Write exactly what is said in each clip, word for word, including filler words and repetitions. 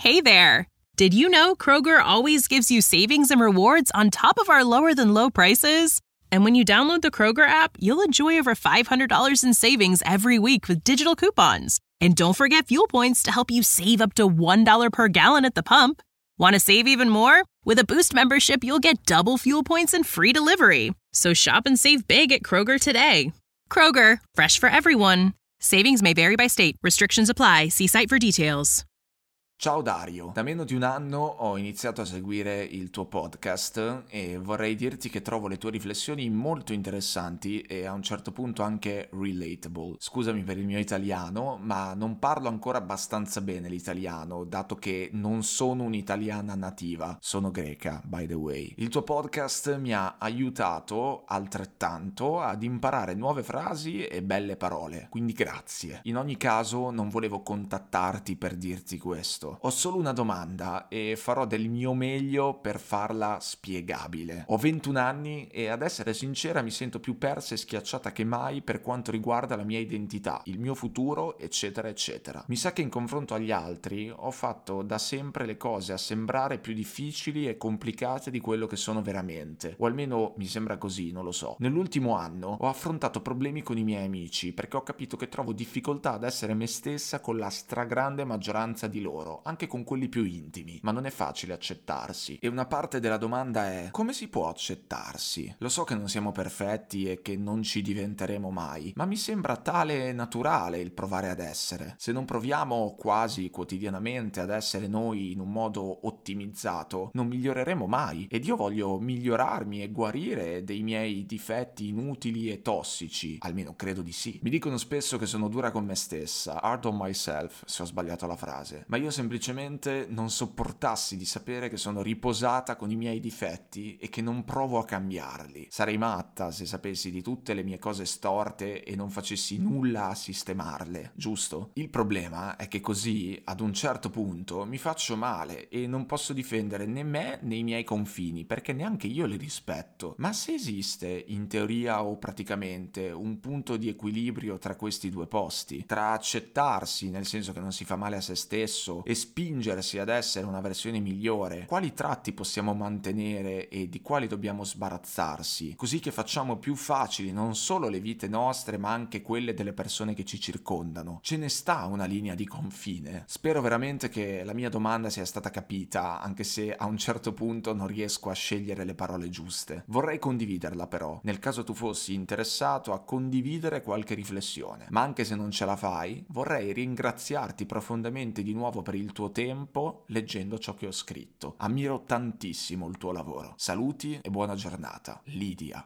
Hey there! Did you know Kroger always gives you savings and rewards on top of our lower-than-low prices? And when you download the Kroger app, you'll enjoy over five hundred dollars in savings every week with digital coupons. And don't forget fuel points to help you save up to one dollar per gallon at the pump. Want to save even more? With a Boost membership, you'll get double fuel points and free delivery. So shop and save big at Kroger today. Kroger, fresh for everyone. Savings may vary by state. Restrictions apply. See site for details. Ciao Dario, da meno di un anno ho iniziato a seguire il tuo podcast e vorrei dirti che trovo le tue riflessioni molto interessanti e a un certo punto anche relatable. Scusami per il mio italiano, ma non parlo ancora abbastanza bene l'italiano, dato che non sono un'italiana nativa, sono greca, by the way. Il tuo podcast mi ha aiutato altrettanto ad imparare nuove frasi e belle parole, quindi grazie. In ogni caso non volevo contattarti per dirti questo. Ho solo una domanda e farò del mio meglio per farla spiegabile. Ho ventuno anni e ad essere sincera mi sento più persa e schiacciata che mai per quanto riguarda la mia identità, il mio futuro, eccetera eccetera. Mi sa che in confronto agli altri ho fatto da sempre le cose a sembrare più difficili e complicate di quello che sono veramente, o almeno mi sembra così, non lo so. Nell'ultimo anno ho affrontato problemi con i miei amici perché ho capito che trovo difficoltà ad essere me stessa con la stragrande maggioranza di loro, anche con quelli più intimi, ma non è facile accettarsi. E una parte della domanda è: come si può accettarsi? Lo so che non siamo perfetti e che non ci diventeremo mai, ma mi sembra tale e naturale il provare ad essere. Se non proviamo quasi quotidianamente ad essere noi in un modo ottimizzato, non miglioreremo mai. Ed io voglio migliorarmi e guarire dei miei difetti inutili e tossici, almeno credo di sì. Mi dicono spesso che sono dura con me stessa, hard on myself, se ho sbagliato la frase, ma io semplicemente non sopportassi di sapere che sono riposata con i miei difetti e che non provo a cambiarli. Sarei matta se sapessi di tutte le mie cose storte e non facessi nulla a sistemarle, giusto? Il problema è che così, ad un certo punto, mi faccio male e non posso difendere né me né i miei confini, perché neanche io li rispetto. Ma se esiste, in teoria o praticamente, un punto di equilibrio tra questi due posti, tra accettarsi, nel senso che non si fa male a se stesso, e spingersi ad essere una versione migliore, quali tratti possiamo mantenere e di quali dobbiamo sbarazzarsi, così che facciamo più facili non solo le vite nostre ma anche quelle delle persone che ci circondano? Ce ne sta una linea di confine? Spero veramente che la mia domanda sia stata capita, anche se a un certo punto non riesco a scegliere le parole giuste. Vorrei condividerla però, nel caso tu fossi interessato a condividere qualche riflessione, ma anche se non ce la fai, vorrei ringraziarti profondamente di nuovo per il tuo tempo leggendo ciò che ho scritto. Ammiro tantissimo il tuo lavoro. Saluti e buona giornata. Lidia.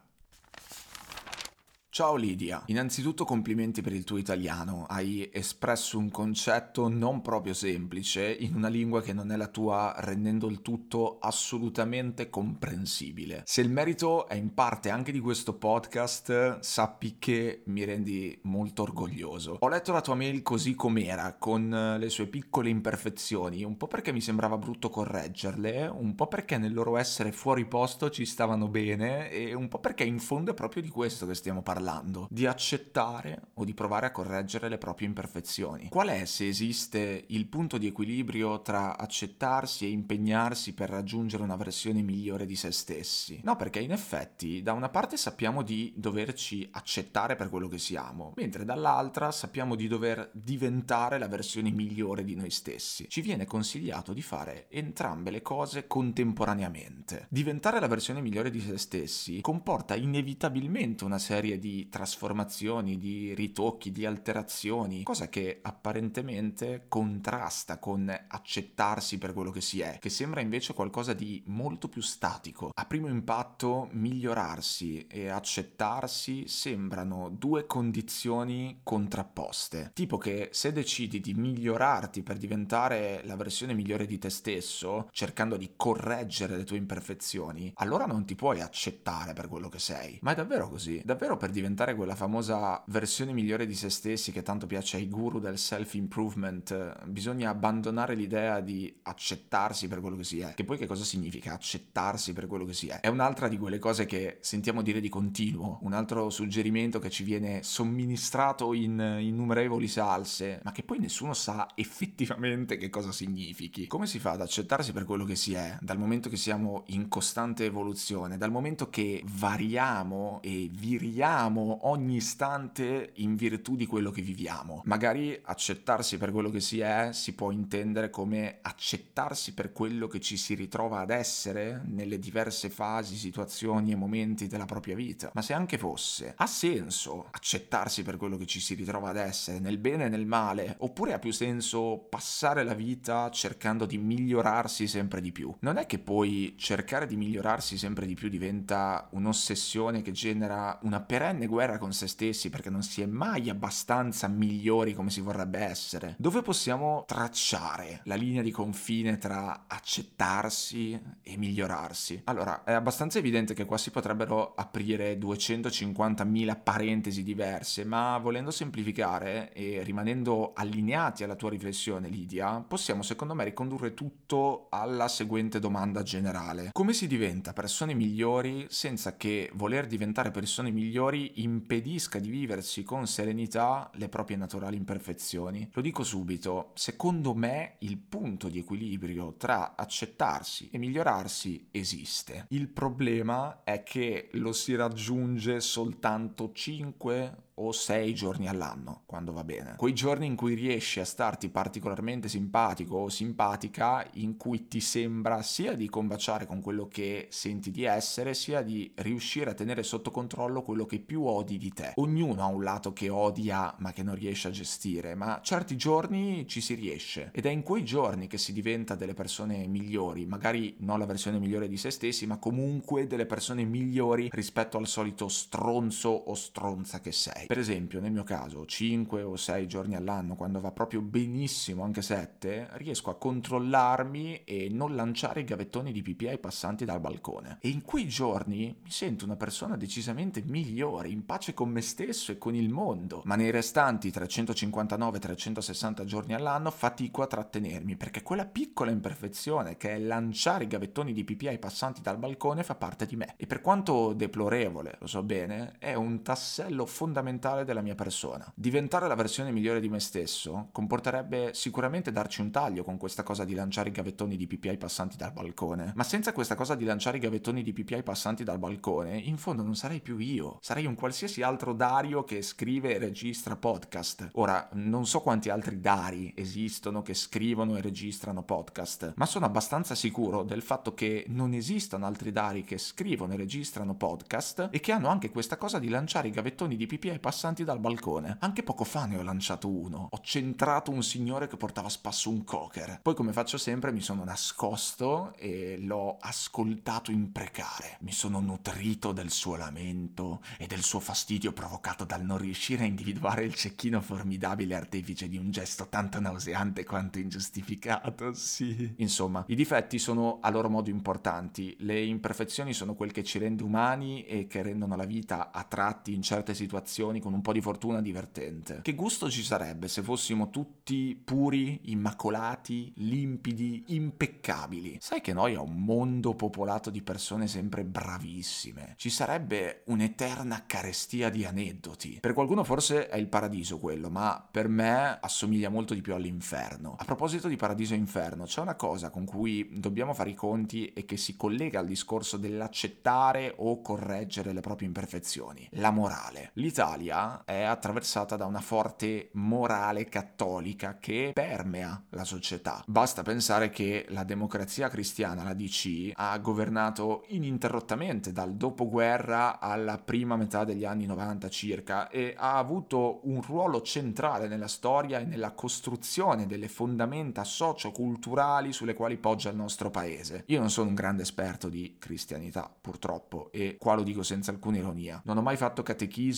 Ciao Lidia, innanzitutto complimenti per il tuo italiano, hai espresso un concetto non proprio semplice in una lingua che non è la tua, rendendo il tutto assolutamente comprensibile. Se il merito è in parte anche di questo podcast, sappi che mi rendi molto orgoglioso. Ho letto la tua mail così com'era, con le sue piccole imperfezioni, un po' perché mi sembrava brutto correggerle, un po' perché nel loro essere fuori posto ci stavano bene e un po' perché in fondo è proprio di questo che stiamo parlando. Di accettare o di provare a correggere le proprie imperfezioni. Qual è, se esiste, il punto di equilibrio tra accettarsi e impegnarsi per raggiungere una versione migliore di se stessi? No, perché in effetti da una parte sappiamo di doverci accettare per quello che siamo, mentre dall'altra sappiamo di dover diventare la versione migliore di noi stessi. Ci viene consigliato di fare entrambe le cose contemporaneamente. Diventare la versione migliore di se stessi comporta inevitabilmente una serie di trasformazioni, di ritocchi, di alterazioni, cosa che apparentemente contrasta con accettarsi per quello che si è, che sembra invece qualcosa di molto più statico. A primo impatto, migliorarsi e accettarsi sembrano due condizioni contrapposte. Tipo che se decidi di migliorarti per diventare la versione migliore di te stesso, cercando di correggere le tue imperfezioni, allora non ti puoi accettare per quello che sei. Ma è davvero così? Davvero per diventare diventare quella famosa versione migliore di se stessi che tanto piace ai guru del self-improvement, bisogna abbandonare l'idea di accettarsi per quello che si è. Che poi che cosa significa accettarsi per quello che si è? È un'altra di quelle cose che sentiamo dire di continuo, un altro suggerimento che ci viene somministrato in innumerevoli salse, ma che poi nessuno sa effettivamente che cosa significhi. Come si fa ad accettarsi per quello che si è, dal momento che siamo in costante evoluzione, dal momento che variamo e viriamo ogni istante in virtù di quello che viviamo? Magari accettarsi per quello che si è si può intendere come accettarsi per quello che ci si ritrova ad essere nelle diverse fasi, situazioni e momenti della propria vita. Ma se anche fosse, ha senso accettarsi per quello che ci si ritrova ad essere, nel bene e nel male? Oppure ha più senso passare la vita cercando di migliorarsi sempre di più? Non è che poi cercare di migliorarsi sempre di più diventa un'ossessione che genera una perenne guerra con se stessi perché non si è mai abbastanza migliori come si vorrebbe essere? Dove possiamo tracciare la linea di confine tra accettarsi e migliorarsi? Allora, è abbastanza evidente che qua si potrebbero aprire duecentocinquantamila parentesi diverse, ma volendo semplificare e rimanendo allineati alla tua riflessione, Lidia, possiamo secondo me ricondurre tutto alla seguente domanda generale: come si diventa persone migliori senza che voler diventare persone migliori impedisca di viversi con serenità le proprie naturali imperfezioni? Lo dico subito, secondo me il punto di equilibrio tra accettarsi e migliorarsi esiste. Il problema è che lo si raggiunge soltanto cinque o sei giorni all'anno, quando va bene. Quei giorni in cui riesci a starti particolarmente simpatico o simpatica, in cui ti sembra sia di combaciare con quello che senti di essere, sia di riuscire a tenere sotto controllo quello che più odi di te. Ognuno ha un lato che odia ma che non riesce a gestire, ma certi giorni ci si riesce, ed è in quei giorni che si diventa delle persone migliori, magari non la versione migliore di se stessi, ma comunque delle persone migliori rispetto al solito stronzo o stronza che sei. Per esempio, nel mio caso, cinque o sei giorni all'anno, quando va proprio benissimo, anche sette, riesco a controllarmi e non lanciare i gavettoni di pipì ai passanti dal balcone. E in quei giorni mi sento una persona decisamente migliore, in pace con me stesso e con il mondo. Ma nei restanti trecentocinquantanove trecentosessanta giorni all'anno fatico a trattenermi, perché quella piccola imperfezione che è lanciare i gavettoni di pipì ai passanti dal balcone fa parte di me. E per quanto deplorevole, lo so bene, è un tassello fondamentale della mia persona. Diventare la versione migliore di me stesso comporterebbe sicuramente darci un taglio con questa cosa di lanciare i gavettoni di pipì ai passanti dal balcone, ma senza questa cosa di lanciare i gavettoni di pipì ai passanti dal balcone, in fondo non sarei più io, sarei un qualsiasi altro Dario che scrive e registra podcast. Ora, non so quanti altri Dari esistono che scrivono e registrano podcast, ma sono abbastanza sicuro del fatto che non esistono altri Dari che scrivono e registrano podcast e che hanno anche questa cosa di lanciare i gavettoni di pipì ai passanti dal balcone. Anche poco fa ne ho lanciato uno. Ho centrato un signore che portava a spasso un cocker. Poi, come faccio sempre, mi sono nascosto e l'ho ascoltato imprecare. Mi sono nutrito del suo lamento e del suo fastidio provocato dal non riuscire a individuare il cecchino formidabile artefice di un gesto tanto nauseante quanto ingiustificato, sì. Insomma, i difetti sono a loro modo importanti. Le imperfezioni sono quel che ci rende umani e che rendono la vita a tratti in certe situazioni con un po' di fortuna divertente. Che gusto ci sarebbe se fossimo tutti puri, immacolati, limpidi, impeccabili? Sai che noi a un mondo popolato di persone sempre bravissime. Ci sarebbe un'eterna carestia di aneddoti. Per qualcuno forse è il paradiso quello, ma per me assomiglia molto di più all'inferno. A proposito di paradiso e inferno, c'è una cosa con cui dobbiamo fare i conti e che si collega al discorso dell'accettare o correggere le proprie imperfezioni: la morale. L'Italia è attraversata da una forte morale cattolica che permea la società. Basta pensare che la democrazia cristiana, la D C, ha governato ininterrottamente dal dopoguerra alla prima metà degli anni novanta circa e ha avuto un ruolo centrale nella storia e nella costruzione delle fondamenta socio-culturali sulle quali poggia il nostro paese. Io non sono un grande esperto di cristianità, purtroppo, e qua lo dico senza alcuna ironia. Non ho mai fatto catechismo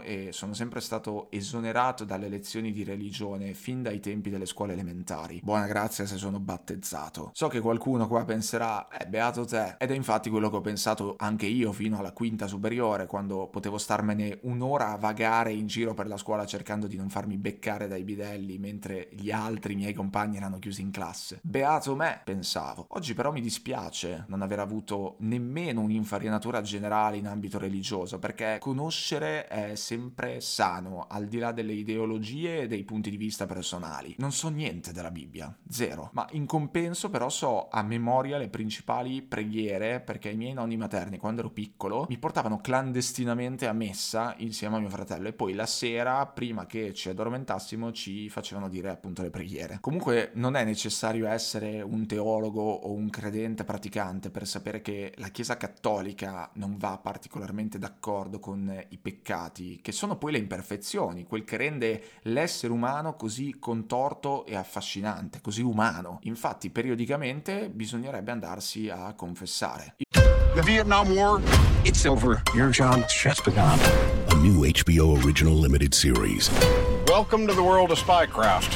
e sono sempre stato esonerato dalle lezioni di religione fin dai tempi delle scuole elementari. Buona grazia se sono battezzato. So che qualcuno qua penserà, eh, beato te, ed è infatti quello che ho pensato anche io fino alla quinta superiore, quando potevo starmene un'ora a vagare in giro per la scuola cercando di non farmi beccare dai bidelli mentre gli altri miei compagni erano chiusi in classe. Beato me, pensavo. Oggi però mi dispiace non aver avuto nemmeno un'infarinatura generale in ambito religioso, perché conoscere è sempre sano, al di là delle ideologie e dei punti di vista personali. Non so niente della Bibbia, zero, ma in compenso però so a memoria le principali preghiere, perché i miei nonni materni, quando ero piccolo, mi portavano clandestinamente a messa insieme a mio fratello e poi la sera, prima che ci addormentassimo, ci facevano dire appunto le preghiere. Comunque non è necessario essere un teologo o un credente praticante per sapere che la Chiesa cattolica non va particolarmente d'accordo con i peccati, che sono poi le imperfezioni, quel che rende l'essere umano così contorto e affascinante, così umano. Infatti periodicamente bisognerebbe andarsi a confessare. The Vietnam War, it's over. Your job just begun. A new H B O original limited series. Welcome to the world of spycraft.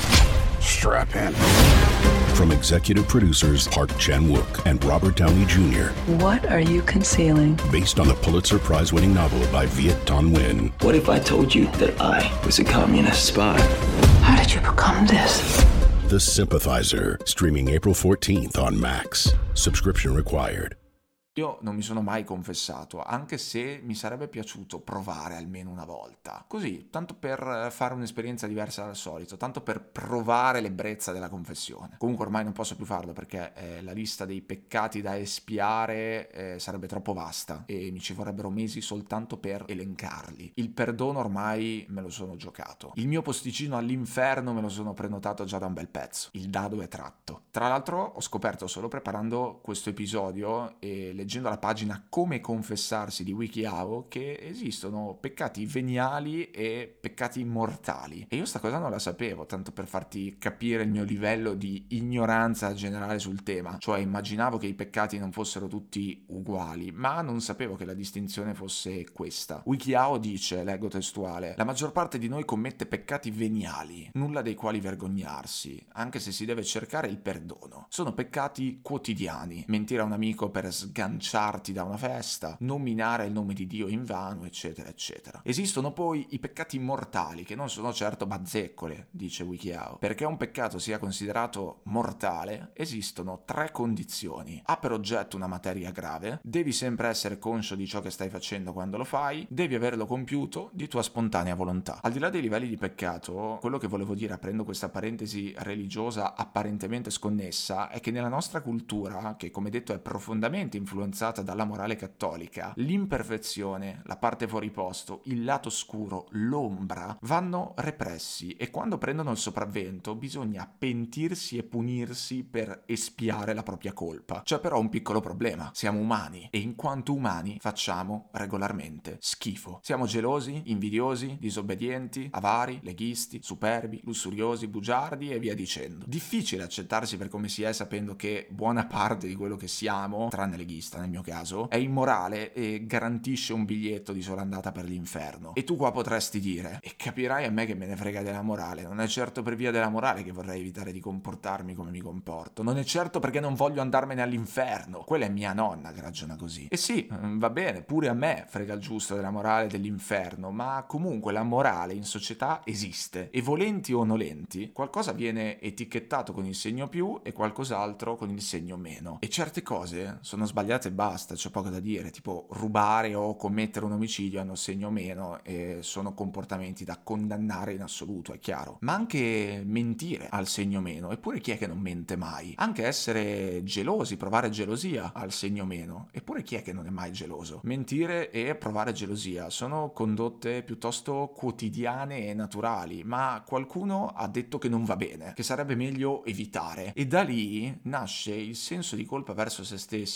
Strap in. From executive producers Park Chan-wook and Robert Downey Junior What are you concealing? Based on the Pulitzer Prize-winning novel by Viet Thanh Nguyen. What if I told you that I was a communist spy? How did you become this? The Sympathizer, streaming April fourteenth on Max. Subscription required. Io non mi sono mai confessato, anche se mi sarebbe piaciuto provare almeno una volta. Così, tanto per fare un'esperienza diversa dal solito, tanto per provare l'ebbrezza della confessione. Comunque ormai non posso più farlo perché eh, la lista dei peccati da espiare eh, sarebbe troppo vasta e mi ci vorrebbero mesi soltanto per elencarli. Il perdono ormai me lo sono giocato. Il mio posticino all'inferno me lo sono prenotato già da un bel pezzo. Il dado è tratto. Tra l'altro ho scoperto solo preparando questo episodio e le leggendo la pagina Come confessarsi di WikiHow che esistono peccati veniali e peccati mortali. E io sta cosa non la sapevo, tanto per farti capire il mio livello di ignoranza generale sul tema. Cioè immaginavo che i peccati non fossero tutti uguali, ma non sapevo che la distinzione fosse questa. WikiHow dice, leggo testuale, la maggior parte di noi commette peccati veniali, nulla dei quali vergognarsi, anche se si deve cercare il perdono. Sono peccati quotidiani, mentire a un amico per sganciarsi da una festa, nominare il nome di Dio invano, eccetera, eccetera. Esistono poi i peccati mortali, che non sono certo bazzeccole, dice WikiHow. Perché un peccato sia considerato mortale, esistono tre condizioni. Ha per oggetto una materia grave, devi sempre essere conscio di ciò che stai facendo quando lo fai, devi averlo compiuto di tua spontanea volontà. Al di là dei livelli di peccato, quello che volevo dire, aprendo questa parentesi religiosa apparentemente sconnessa, è che nella nostra cultura, che come detto è profondamente influenzata dalla morale cattolica, l'imperfezione, la parte fuori posto, il lato scuro, l'ombra vanno repressi e quando prendono il sopravvento bisogna pentirsi e punirsi per espiare la propria colpa. C'è però un piccolo problema: siamo umani e in quanto umani facciamo regolarmente schifo. Siamo gelosi, invidiosi, disobbedienti, avari, leghisti, superbi, lussuriosi, bugiardi e via dicendo. Difficile accettarsi per come si è sapendo che buona parte di quello che siamo, tranne leghista nel mio caso, è immorale e garantisce un biglietto di sola andata per l'inferno. E tu qua potresti dire, e capirai a me che me ne frega della morale, non è certo per via della morale che vorrei evitare di comportarmi come mi comporto, non è certo perché non voglio andarmene all'inferno, quella è mia nonna che ragiona così. E sì, va bene, pure a me frega il giusto della morale e dell'inferno, ma comunque la morale in società esiste e volenti o nolenti qualcosa viene etichettato con il segno più e qualcos'altro con il segno meno. E certe cose sono sbagliate e basta, c'è poco da dire, tipo rubare o commettere un omicidio hanno segno meno e sono comportamenti da condannare in assoluto, è chiaro. Ma anche mentire ha il segno meno, eppure chi è che non mente mai? Anche essere gelosi, provare gelosia ha il segno meno, eppure chi è che non è mai geloso? Mentire e provare gelosia sono condotte piuttosto quotidiane e naturali, ma qualcuno ha detto che non va bene, che sarebbe meglio evitare, e da lì nasce il senso di colpa verso se stessi, anche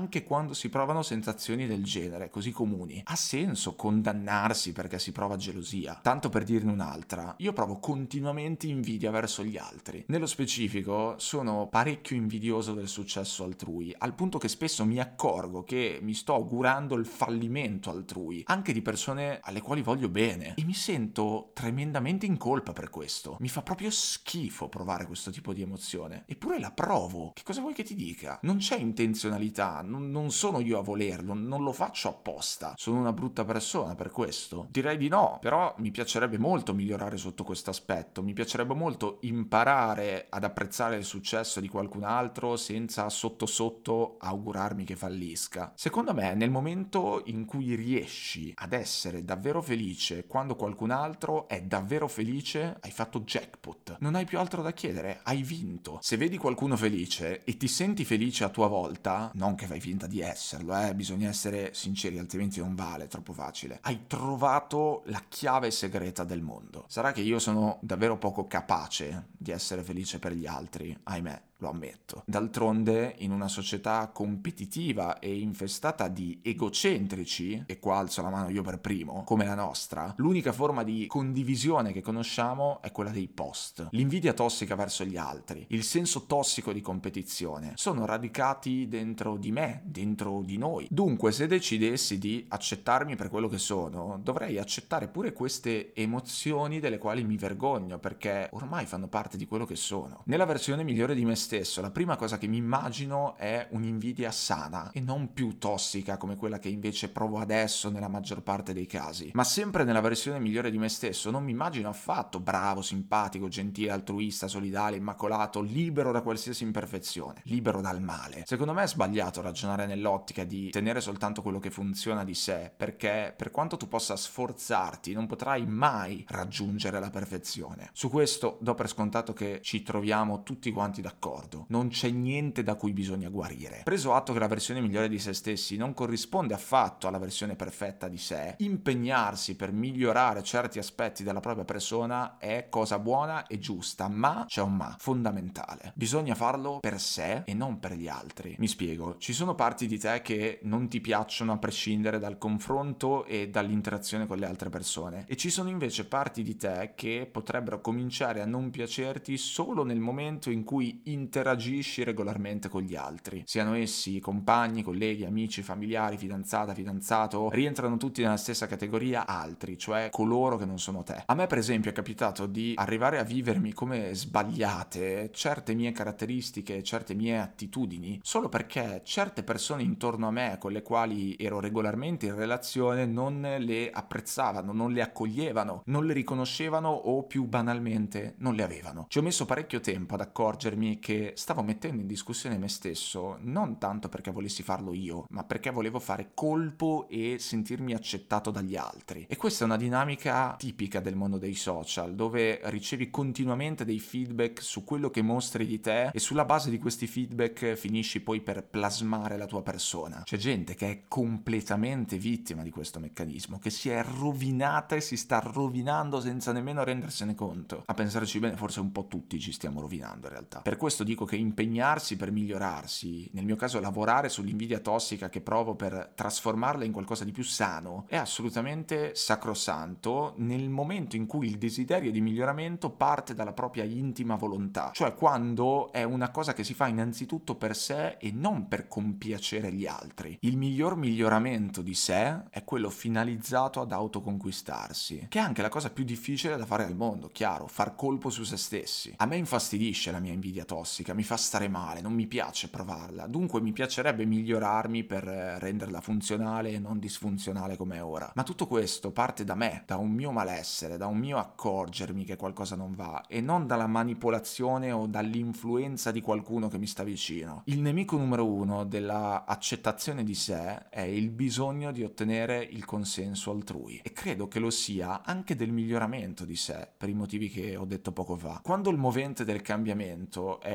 anche quando si provano sensazioni del genere, così comuni. Ha senso condannarsi perché si prova gelosia? Tanto per dirne un'altra, io provo continuamente invidia verso gli altri. Nello specifico, sono parecchio invidioso del successo altrui, al punto che spesso mi accorgo che mi sto augurando il fallimento altrui, anche di persone alle quali voglio bene, e mi sento tremendamente in colpa per questo. Mi fa proprio schifo provare questo tipo di emozione, eppure la provo. Che cosa vuoi che ti dica? Non c'è intenzionalità, non, non sono io a volerlo, non lo faccio apposta. Sono una brutta persona per questo? Direi di no, però mi piacerebbe molto migliorare sotto questo aspetto, mi piacerebbe molto imparare ad apprezzare il successo di qualcun altro senza sotto sotto augurarmi che fallisca. Secondo me, nel momento in cui riesci ad essere davvero felice quando qualcun altro è davvero felice, hai fatto jackpot. Non hai più altro da chiedere, hai vinto. Se vedi qualcuno felice e ti senti felice a tua volta, non che fai finta di esserlo, eh, bisogna essere sinceri, altrimenti non vale, è troppo facile. Hai trovato la chiave segreta del mondo. Sarà che io sono davvero poco capace di essere felice per gli altri, ahimè. Lo ammetto. D'altronde, in una società competitiva e infestata di egocentrici, e qua alzo la mano io per primo, come la nostra, l'unica forma di condivisione che conosciamo è quella dei post. L'invidia tossica verso gli altri, il senso tossico di competizione, sono radicati dentro di me, dentro di noi. Dunque, se decidessi di accettarmi per quello che sono, dovrei accettare pure queste emozioni delle quali mi vergogno, perché ormai fanno parte di quello che sono. Nella versione migliore di me stesso, Stesso, la prima cosa che mi immagino è un'invidia sana e non più tossica come quella che invece provo adesso nella maggior parte dei casi. Ma sempre nella versione migliore di me stesso non mi immagino affatto bravo, simpatico, gentile, altruista, solidale, immacolato, libero da qualsiasi imperfezione, libero dal male. Secondo me è sbagliato ragionare nell'ottica di tenere soltanto quello che funziona di sé, perché per quanto tu possa sforzarti non potrai mai raggiungere la perfezione. Su questo do per scontato che ci troviamo tutti quanti d'accordo. Non c'è niente da cui bisogna guarire. Preso atto che la versione migliore di se stessi non corrisponde affatto alla versione perfetta di sé, impegnarsi per migliorare certi aspetti della propria persona è cosa buona e giusta, ma c'è un ma fondamentale. Bisogna farlo per sé e non per gli altri. Mi spiego, ci sono parti di te che non ti piacciono a prescindere dal confronto e dall'interazione con le altre persone, e ci sono invece parti di te che potrebbero cominciare a non piacerti solo nel momento in cui interagisci regolarmente con gli altri, siano essi compagni, colleghi, amici, familiari, fidanzata, fidanzato, rientrano tutti nella stessa categoria altri, cioè coloro che non sono te. A me per esempio è capitato di arrivare a vivermi come sbagliate certe mie caratteristiche, certe mie attitudini, solo perché certe persone intorno a me con le quali ero regolarmente in relazione non le apprezzavano, non le accoglievano, non le riconoscevano o più banalmente non le avevano. Ci ho messo parecchio tempo ad accorgermi che stavo mettendo in discussione me stesso, non tanto perché volessi farlo io, ma perché volevo fare colpo e sentirmi accettato dagli altri. E questa è una dinamica tipica del mondo dei social, dove ricevi continuamente dei feedback su quello che mostri di te e sulla base di questi feedback finisci poi per plasmare la tua persona. C'è gente che è completamente vittima di questo meccanismo, che si è rovinata e si sta rovinando senza nemmeno rendersene conto. A pensarci bene, forse un po' tutti ci stiamo rovinando in realtà. Per questo dico che impegnarsi per migliorarsi, nel mio caso lavorare sull'invidia tossica che provo per trasformarla in qualcosa di più sano, è assolutamente sacrosanto nel momento in cui il desiderio di miglioramento parte dalla propria intima volontà, cioè quando è una cosa che si fa innanzitutto per sé e non per compiacere gli altri. Il miglior miglioramento di sé è quello finalizzato ad autoconquistarsi, che è anche la cosa più difficile da fare al mondo, chiaro, far colpo su se stessi. A me infastidisce la mia invidia tossica, mi fa stare male, non mi piace provarla, dunque mi piacerebbe migliorarmi per renderla funzionale e non disfunzionale come è ora. Ma tutto questo parte da me, da un mio malessere, da un mio accorgermi che qualcosa non va, e non dalla manipolazione o dall'influenza di qualcuno che mi sta vicino. Il nemico numero uno della accettazione di sé è il bisogno di ottenere il consenso altrui, e credo che lo sia anche del miglioramento di sé, per i motivi che ho detto poco fa. Quando il movente del cambiamento è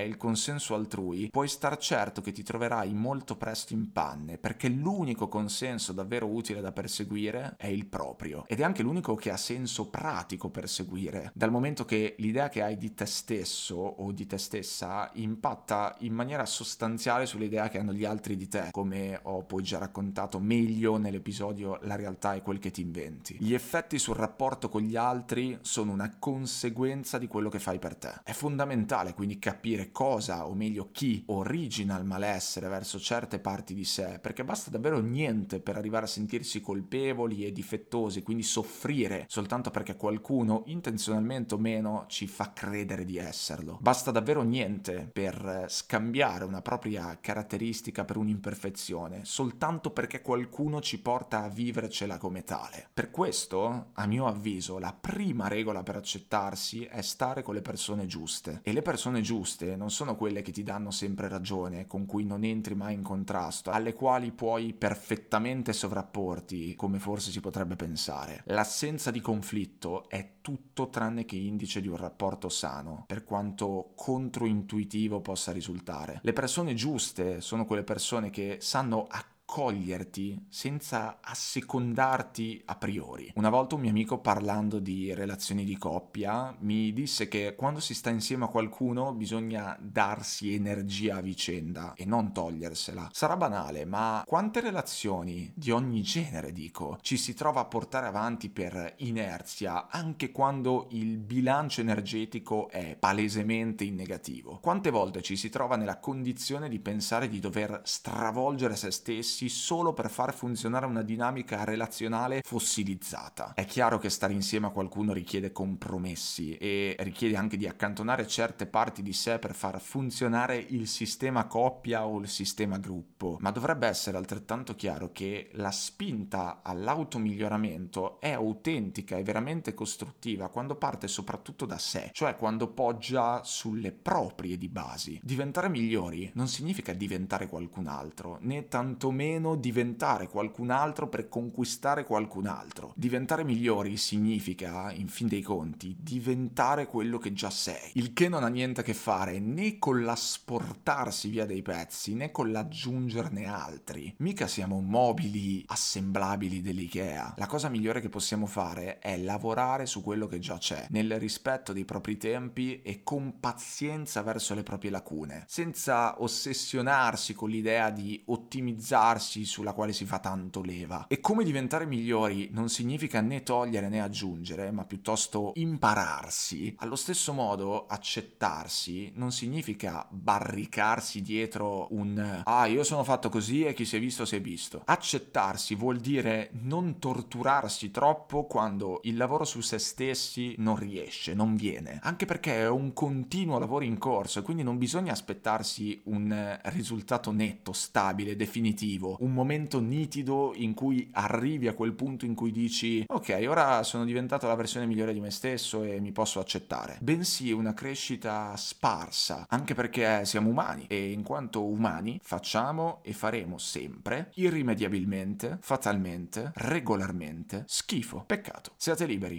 il consenso altrui, puoi star certo che ti troverai molto presto in panne, perché l'unico consenso davvero utile da perseguire è il proprio, ed è anche l'unico che ha senso pratico perseguire, dal momento che l'idea che hai di te stesso o di te stessa impatta in maniera sostanziale sull'idea che hanno gli altri di te, come ho poi già raccontato meglio nell'episodio La realtà è quel che ti inventi. Gli effetti sul rapporto con gli altri sono una conseguenza di quello che fai per te. È fondamentale quindi capire cosa, o meglio chi, origina il malessere verso certe parti di sé, perché basta davvero niente per arrivare a sentirsi colpevoli e difettosi, quindi soffrire soltanto perché qualcuno, intenzionalmente o meno, ci fa credere di esserlo. Basta davvero niente per scambiare una propria caratteristica per un'imperfezione, soltanto perché qualcuno ci porta a vivercela come tale. Per questo, a mio avviso, la prima regola per accettarsi è stare con le persone giuste. E le persone giuste non sono quelle che ti danno sempre ragione, con cui non entri mai in contrasto, alle quali puoi perfettamente sovrapporti, come forse si potrebbe pensare. L'assenza di conflitto è tutto tranne che indice di un rapporto sano, per quanto controintuitivo possa risultare. Le persone giuste sono quelle persone che sanno accoglierti senza assecondarti a priori. Una volta un mio amico, parlando di relazioni di coppia, mi disse che quando si sta insieme a qualcuno bisogna darsi energia a vicenda e non togliersela. Sarà banale, ma quante relazioni di ogni genere, dico, ci si trova a portare avanti per inerzia, anche quando il bilancio energetico è palesemente in negativo? Quante volte ci si trova nella condizione di pensare di dover stravolgere se stessi solo per far funzionare una dinamica relazionale fossilizzata? È chiaro che stare insieme a qualcuno richiede compromessi e richiede anche di accantonare certe parti di sé per far funzionare il sistema coppia o il sistema gruppo, ma dovrebbe essere altrettanto chiaro che la spinta all'automiglioramento è autentica e veramente costruttiva quando parte soprattutto da sé, cioè quando poggia sulle proprie di basi. Diventare migliori non significa diventare qualcun altro, né tantomeno diventare qualcun altro per conquistare qualcun altro. Diventare migliori significa, in fin dei conti, diventare quello che già sei, il che non ha niente a che fare né con l'asportarsi via dei pezzi né con l'aggiungerne altri. Mica siamo mobili assemblabili dell'IKEA. La cosa migliore che possiamo fare è lavorare su quello che già c'è, nel rispetto dei propri tempi e con pazienza verso le proprie lacune, senza ossessionarsi con l'idea di ottimizzare sulla quale si fa tanto leva. E come diventare migliori non significa né togliere né aggiungere, ma piuttosto impararsi. Allo stesso modo, accettarsi non significa barricarsi dietro un ah, io sono fatto così e chi si è visto si è visto. Accettarsi vuol dire non torturarsi troppo quando il lavoro su se stessi non riesce, non viene, anche perché è un continuo lavoro in corso e quindi non bisogna aspettarsi un risultato netto, stabile, definitivo, un momento nitido in cui arrivi a quel punto in cui dici ok, ora sono diventato la versione migliore di me stesso e mi posso accettare, bensì una crescita sparsa, anche perché siamo umani e in quanto umani facciamo e faremo sempre, irrimediabilmente, fatalmente, regolarmente schifo. Peccato. Siate liberi.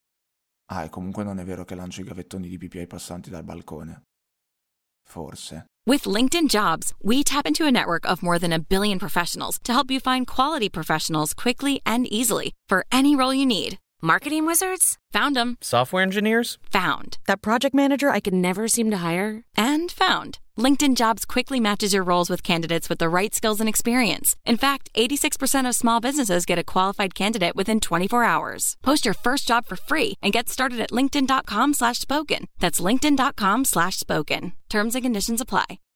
Ah, e comunque non è vero che lancio i gavettoni di pipì ai passanti dal balcone. Forse. With LinkedIn Jobs, we tap into a network of more than a billion professionals to help you find quality professionals quickly and easily for any role you need. Marketing wizards? Found them. Software engineers? Found. That project manager I could never seem to hire? And found. LinkedIn Jobs quickly matches your roles with candidates with the right skills and experience. In fact, eighty-six percent of small businesses get a qualified candidate within twenty-four hours. Post your first job for free and get started at linkedin.com slash spoken. That's linkedin.com slash spoken. Terms and conditions apply.